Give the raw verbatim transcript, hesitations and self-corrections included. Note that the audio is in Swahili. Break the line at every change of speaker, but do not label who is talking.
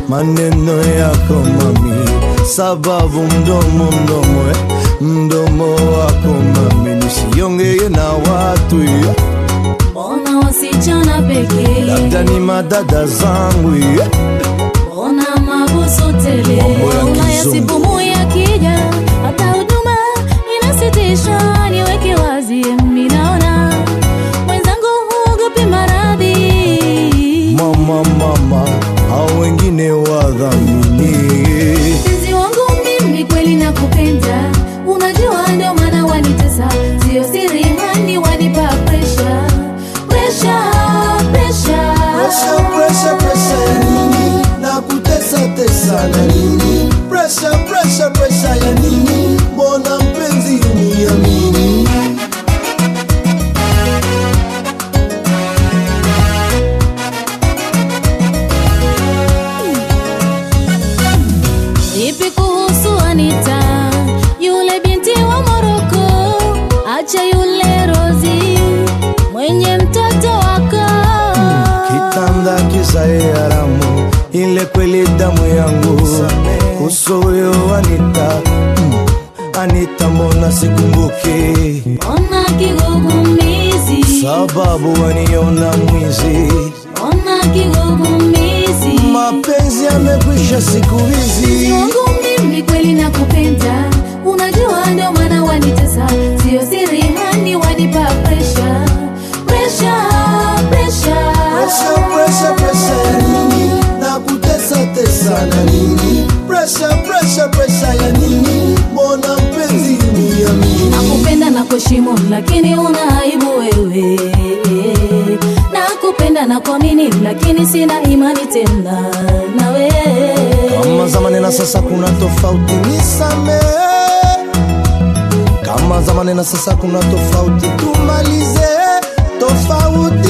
maneno yako mami, sababu mdomo mdomo eh, mdomo wako mami, nisiongee na watu eh.
Mbona wasichana pekee,
labda ni madada zangu eh.
Mbona mabusu tele, unayasipumu ya kija, hata huduma inasitisha. Niweke wazi mimi naona mwenzangu huogopi maradhi.
Mama mama hao wengine wadhamini.
Mpenzi wangu mimi kweli nakupenda, unajua ndio maana wanitesa, sio siri hani wanipa pressure. Pressure, pressure,
pressure, pressure, pressure ya nini? Nakutesa tesa na nini? Pressure, pressure, pressure ya nini? Mbona mpenzi uniamini?
Vipi kuhusu Anita, yule binti wa Moroko? Acha yule Rozi, mwenye mtoto wako.
Kitanda kisae haramu, ile kweli damu yangu. Kuhusu huyo Anita, Anita mbona sikumbuki?
Mbona kigugumizi,
sababu waniona mwizi.
Mbona kigugumizi,
mapenzi yamekwisha siku hizi.
wangu mimi kweli nakupenda, unajua ndio maana wanitesa, sio siri hani wanipa pressure. Pressure, pressure,
Pressure, pressure, pressure ya nini? Nakutesa tesa na nini? Pressure, pressure, pressure ya nini? Mbona mpenzi uniamini?
nakupenda na kuheshimu lakini una aibu wewe. Nakupenda na kuamini lakini sina imani tena nawe.
Kama zamani na sasa kuna tofauti, nisame. Kama zamani na sasa kuna tofauti, tumalize tofauti.